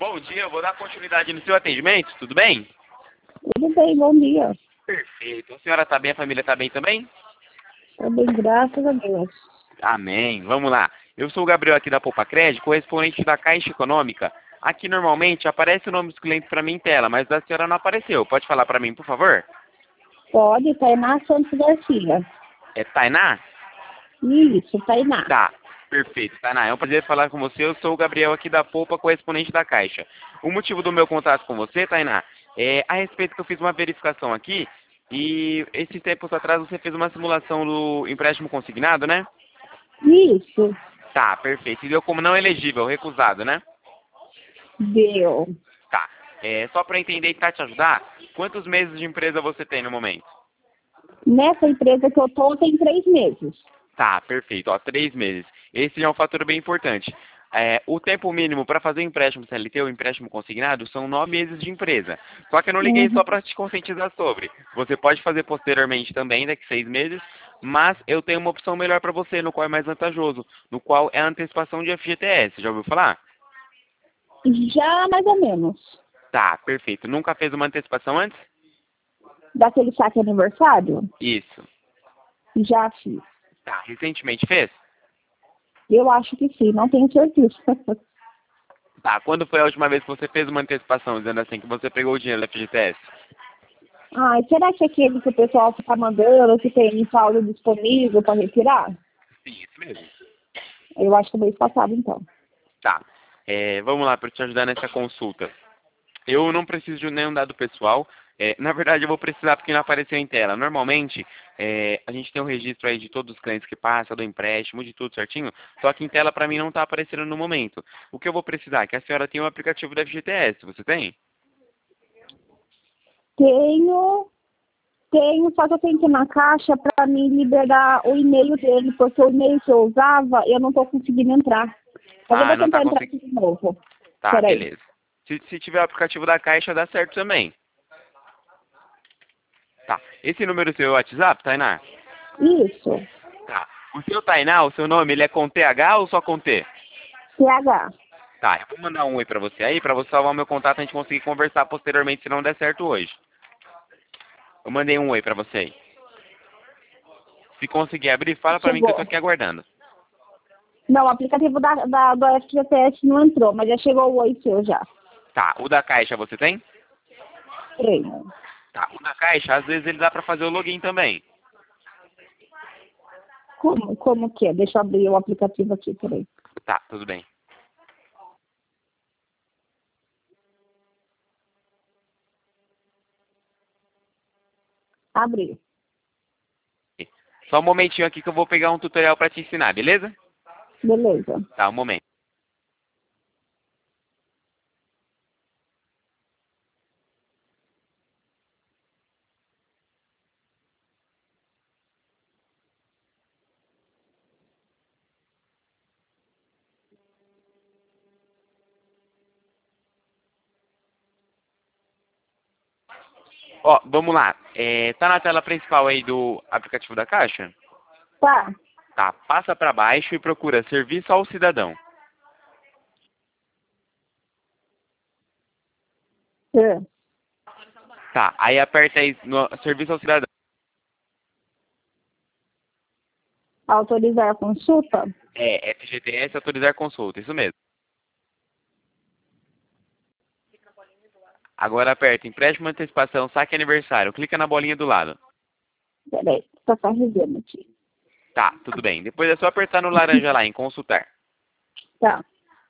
Bom dia, eu vou dar continuidade no seu atendimento, tudo bem? Tudo bem, bom dia. Perfeito. A senhora está bem, a família está bem também? Tô bem, graças a Deus. Amém. Vamos lá. Eu sou o Gabriel aqui da Poupa Crédito, correspondente da Caixa Econômica. Aqui normalmente aparece o nome dos clientes para mim em tela, mas da senhora não apareceu. Pode falar para mim, por favor? Pode, Tainá Santos Garcia. É Tainá? Isso, Tainá. Tá. Perfeito, Tainá. É um prazer falar com você. Eu sou o Gabriel aqui da Poupa, correspondente da Caixa. O motivo do meu contato com você, Tainá, é a respeito que eu fiz uma verificação aqui e esses tempos atrás você fez uma simulação do empréstimo consignado, né? Isso, Tá, perfeito. E deu como não elegível, recusado, né? deu. Tá. Só para entender e tentar te ajudar, quantos meses de empresa você tem no momento? Nessa empresa que eu tô, tem 3 meses. Tá, perfeito. Ó, 3 meses. Esse já é um fator bem importante. O tempo mínimo para fazer o empréstimo CLT ou empréstimo consignado são 9 meses de empresa. Só que eu não liguei Uhum. só para te conscientizar sobre. Você pode fazer posteriormente também, daqui 6 meses, mas eu tenho uma opção melhor para você, no qual é mais vantajoso, no qual é a antecipação de FGTS. Já ouviu falar? Já mais ou menos. Tá, perfeito. Nunca fez uma antecipação antes? Daquele saque aniversário? Isso. Já fiz. Tá, recentemente fez? Eu acho que sim, não tenho certeza. Tá, quando foi a última vez que você fez uma antecipação, dizendo assim, que você pegou o dinheiro da FGTS? Ai, será que é aquele que o pessoal fica mandando, que tem saldo disponível para retirar? Sim, isso mesmo. Eu acho que mês passado, então. Tá. Vamos lá, para te ajudar nessa consulta. Eu não preciso de nenhum dado pessoal. Na verdade, eu vou precisar porque não apareceu em tela. Normalmente, a gente tem um registro aí de todos os clientes que passam, do empréstimo, de tudo certinho. Só que em tela, para mim, não está aparecendo no momento. O que eu vou precisar é que a senhora tenha o aplicativo da FGTS. Você tem? Tenho, só que eu tenho que ir na caixa para me liberar o e-mail dele, porque o e-mail que eu usava, eu não estou conseguindo entrar. Mas eu Ah, vou não está tentar entrar conseguindo. aqui de novo. Tá, Peraí. beleza. Se tiver o aplicativo da Caixa, dá certo também. Tá. Esse número é o seu WhatsApp, Tainá? Isso. Tá. O seu Tainá, o seu nome, ele é com TH ou só com T? CH. Tá, eu vou mandar um oi pra você aí, pra você salvar o meu contato e a gente conseguir conversar posteriormente se não der certo hoje. Eu mandei um oi pra você aí. Se conseguir abrir, fala pra mim que eu tô Chegou. aqui aguardando. Não, o aplicativo do FGTS não entrou, mas já chegou o oi seu já. Tá, o da Caixa você tem? Treino. Tá, o da Caixa, às vezes ele dá pra fazer o login também. Como que é? Deixa eu abrir o aplicativo aqui, peraí. Tá, tudo bem. Abri. Só um momentinho aqui que eu vou pegar um tutorial pra te ensinar, beleza? Beleza. Tá, um momento. Ó, vamos lá. Tá na tela principal aí do aplicativo da Caixa? Tá. Tá, passa pra baixo e procura Serviço ao Cidadão. É. Tá, aí aperta aí no Serviço ao Cidadão. Autorizar a consulta? FGTS autorizar consulta, isso mesmo. Agora aperta empréstimo, antecipação, saque aniversário. Clica na bolinha do lado. Peraí, tá carregando aqui. Tá, tudo bem. Depois é só apertar no laranja lá em consultar. Tá.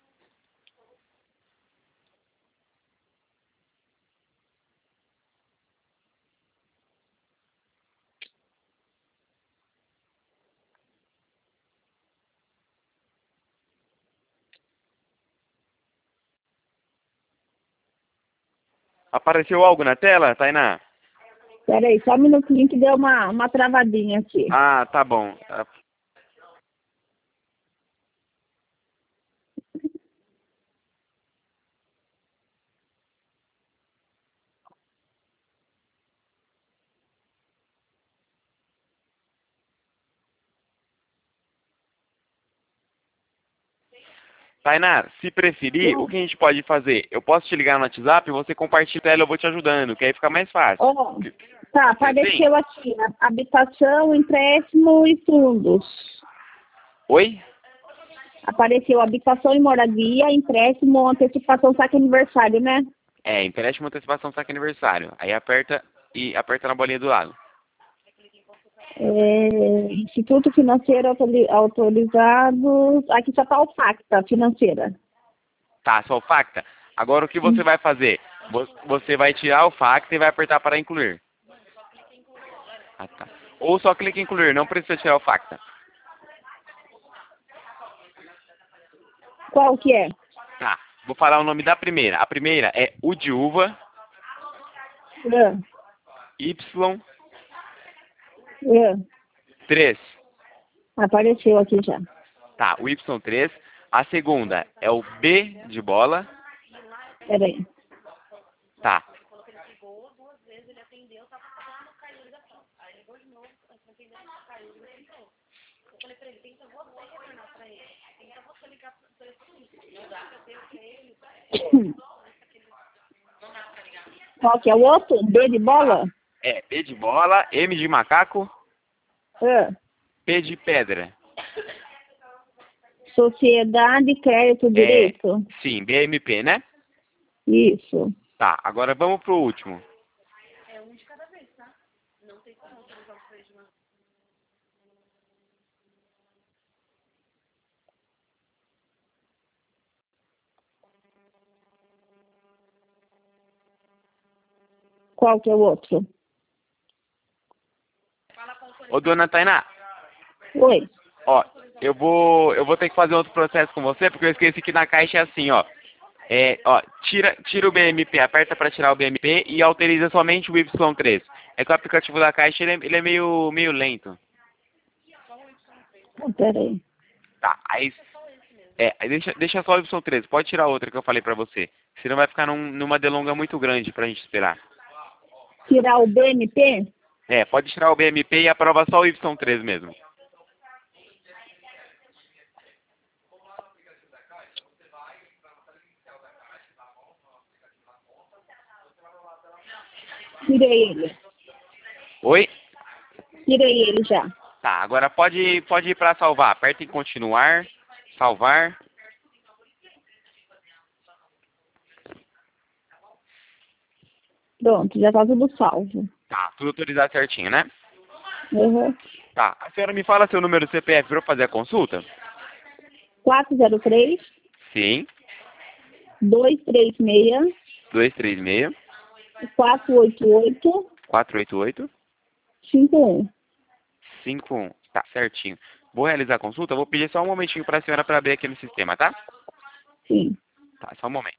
Apareceu algo na tela, Tainá? Peraí, só um minutinho que deu uma travadinha aqui. Ah, tá bom. Tainá, se preferir, o que a gente pode fazer? Eu posso te ligar no WhatsApp, você compartilha ela, eu vou te ajudando, que aí fica mais fácil. Ó, tá, apareceu aqui, habitação, empréstimo e fundos. Oi? Apareceu habitação e moradia, empréstimo, antecipação, saque aniversário, né? É, empréstimo, antecipação, saque aniversário. Aí aperta e aperta na bolinha do lado. Instituto Financeiro autorizado. Aqui só tá o Facta financeira. Tá, só o Facta. Agora o que você vai fazer? Você vai tirar o Facta e vai apertar para incluir. Ah, tá. Ou só clica em incluir, não precisa tirar o Facta. Qual que é? Tá, vou falar o nome da primeira. A primeira é U de uva, Y3. Apareceu aqui já. Tá, o Y3. A segunda é o B de bola. Peraí. Tá. Qual que é o outro? B de bola? É, B de bola, M de macaco, P de pedra. Sociedade, crédito, direito? Sim, BMP, né? Isso. Tá, agora vamos pro último. Qual que é o outro? Ô, dona Tainá, Oi. ó, eu vou ter que fazer outro processo com você, porque eu esqueci que na caixa é assim, ó. Tira o BMP, aperta para tirar o BMP e autoriza somente o Y3. É que o aplicativo da caixa ele é meio lento. Peraí. Tá, aí deixa só o Y3, pode tirar outra que eu falei pra você. Senão vai ficar numa delonga muito grande pra gente esperar. Tirar o BNP? Pode tirar o BMP e aprova só o Y3 mesmo. Tirei ele. Oi? Tirei ele já. Tá, agora pode ir pra salvar. Aperta em continuar, salvar. Pronto, já tá tudo salvo. Tá, tudo autorizado certinho, né? Uhum. Tá, a senhora me fala seu número do CPF pra eu fazer a consulta? 403 Sim, 236 236 488 488 51. 51. Tá, certinho. Vou realizar a consulta, vou pedir só um momentinho pra senhora pra abrir aqui no sistema, tá? Sim. Tá, só um momento.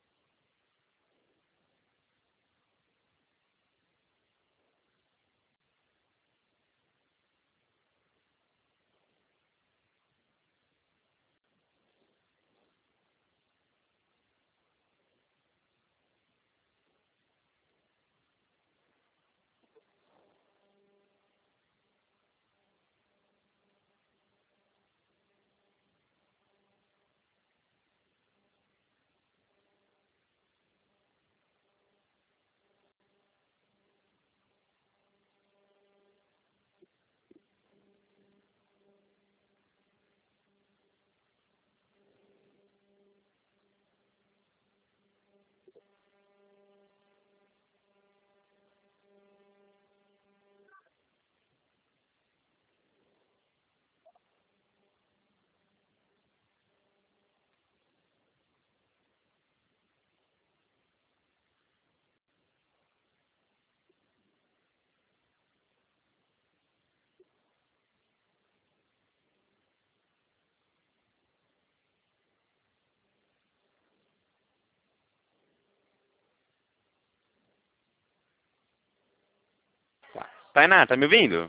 Tá. Tainá, tá me ouvindo?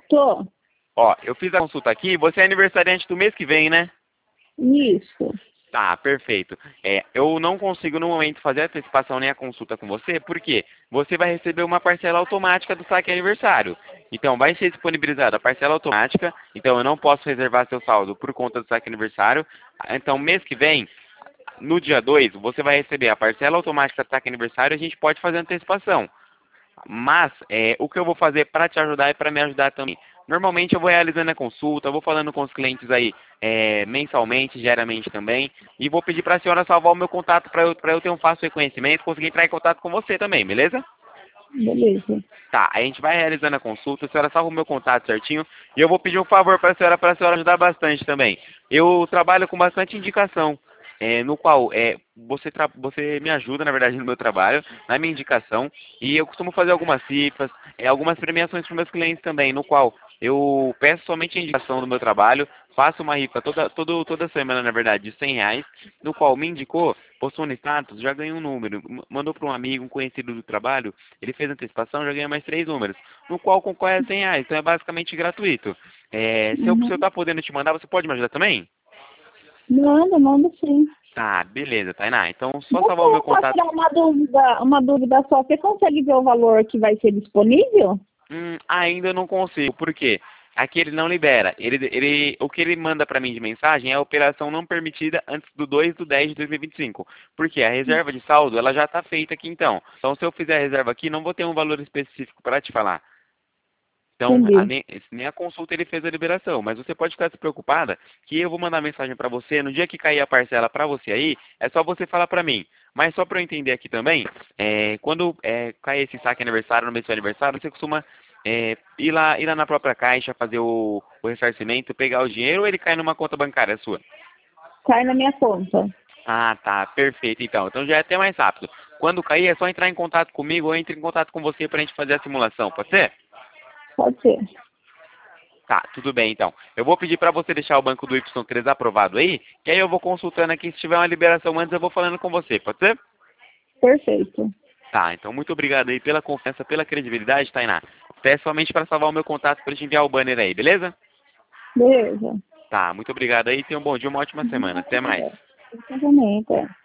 Tô. Ó, eu fiz a consulta aqui, você é aniversariante do mês que vem, né? Isso. Tá, perfeito. Eu não consigo no momento fazer a antecipação nem a consulta com você, porque você vai receber uma parcela automática do saque aniversário. Então, vai ser disponibilizada a parcela automática, então eu não posso reservar seu saldo por conta do saque aniversário. Então, mês que vem, no dia 2, você vai receber a parcela automática do saque aniversário e a gente pode fazer antecipação. Mas o que eu vou fazer para te ajudar e para me ajudar também? Normalmente eu vou realizando a consulta, vou falando com os clientes aí mensalmente, diariamente também, e vou pedir para a senhora salvar o meu contato para eu ter um fácil reconhecimento, conseguir entrar em contato com você também, beleza? Beleza. Tá, a gente vai realizando a consulta, a senhora salva o meu contato certinho, e eu vou pedir um favor para a senhora ajudar bastante também. Eu trabalho com bastante indicação, no qual você me ajuda, na verdade, no meu trabalho, na minha indicação, e eu costumo fazer algumas cifras, algumas premiações para meus clientes também, no qual eu peço somente a indicação do meu trabalho, faço uma rifa toda semana, na verdade, de R$ 100, no qual me indicou, postou no status, já ganhou um número, mandou para um amigo, um conhecido do trabalho, ele fez antecipação, já ganha mais 3 números, no qual concorre a R$ 100, então é basicamente gratuito. Se eu Uhum. tá podendo te mandar, você pode me ajudar também? Manda sim. Tá, beleza, Tainá. Então, só Você, salvar o meu só contato. tirar uma dúvida só, você consegue ver o valor que vai ser disponível? Ainda não consigo. Por quê? Aqui ele não libera. O que ele manda para mim de mensagem é a operação não permitida antes do 2/10/2025. Porque a reserva de saldo, ela já está feita aqui então. Então, se eu fizer a reserva aqui, não vou ter um valor específico para te falar. Então, Entendi. nem a consulta ele fez a liberação, mas você pode ficar despreocupada que eu vou mandar mensagem para você, no dia que cair a parcela para você aí, é só você falar para mim. Mas só para eu entender aqui também, quando cair esse saque aniversário, no mês do seu aniversário, você costuma ir lá na própria caixa, fazer o ressarcimento, pegar o dinheiro ou ele cai numa conta bancária sua? Cai na minha conta. Ah, tá, perfeito então. Então já é até mais rápido. Quando cair é só entrar em contato comigo ou entre em contato com você para a gente fazer a simulação, pode ser? Pode ser. Tá, tudo bem então. Eu vou pedir para você deixar o banco do Y3 aprovado aí, que aí eu vou consultando aqui. Se tiver uma liberação antes, eu vou falando com você, pode ser? Perfeito. Tá, então muito obrigado aí pela confiança, pela credibilidade, Tainá. Peço somente para salvar o meu contato para te enviar o banner aí, beleza? Beleza. Tá, muito obrigado aí. Tenha um bom dia, uma ótima semana. Até mais. Exatamente.